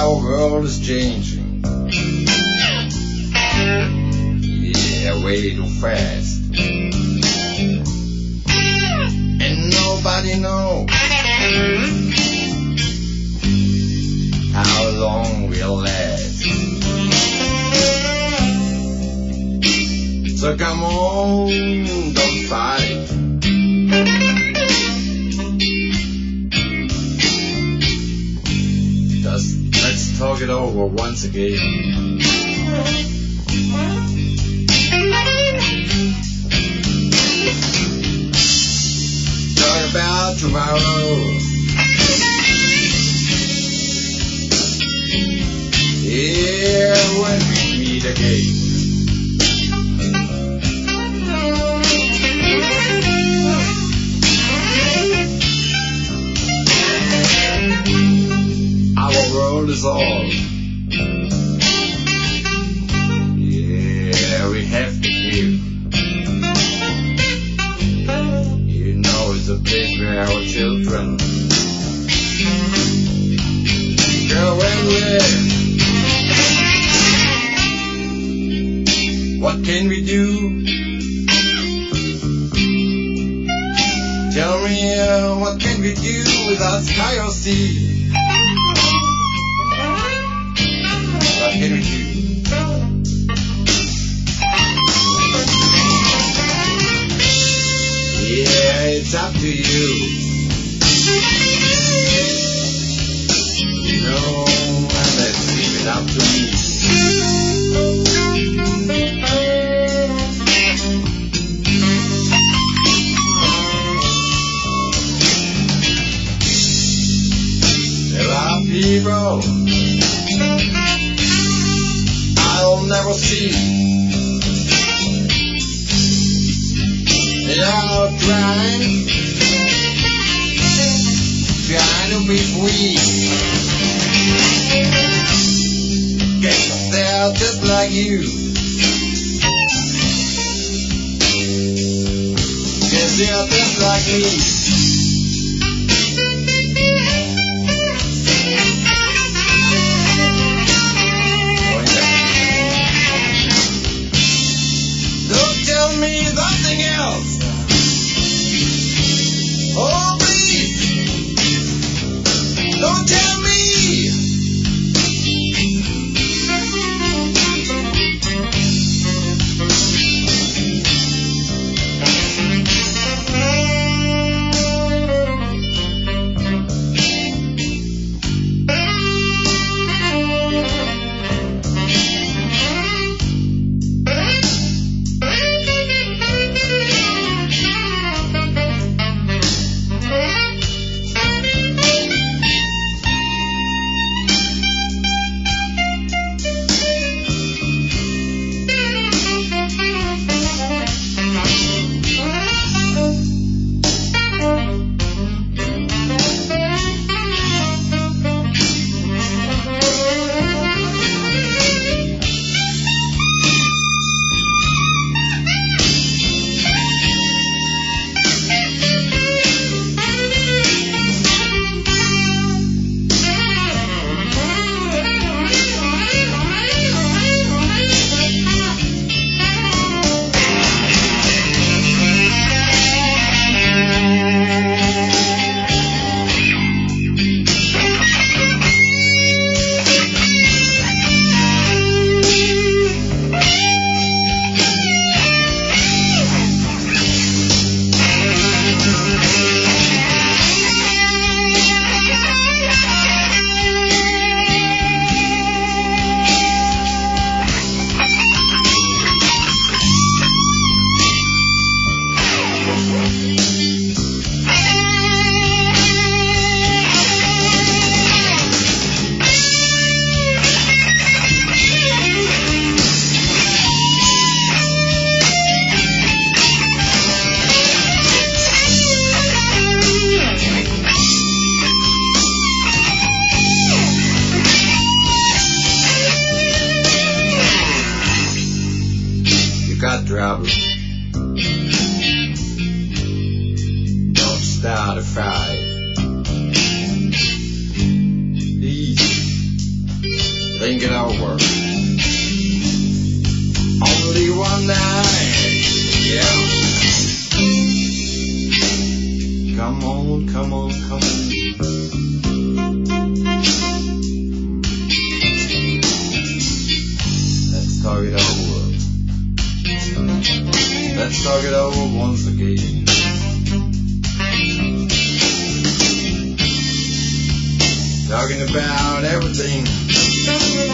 Our world is changing. Yeah, way too fast. And nobody knows how long we'll last. So come on, don't fight. Just let's talk it over once again. Talk about tomorrow. Yeah, when we meet again. Our world is all. Yeah, we have to give. You know it's a place where our children go and live. What can we do? Tell me, what can we do without sky or sea? What can we do? Yeah, it's up to you. You know, let's leave it up to me. There are people I'll never see. They are trying to be free. Guess they're just like you. Guess they're just like me. Nothing else. Oh, please, don't tell me. over. Only one night, yeah. Come on, come on, come on. Let's talk it over. Let's talk it over once again. Talking about everything.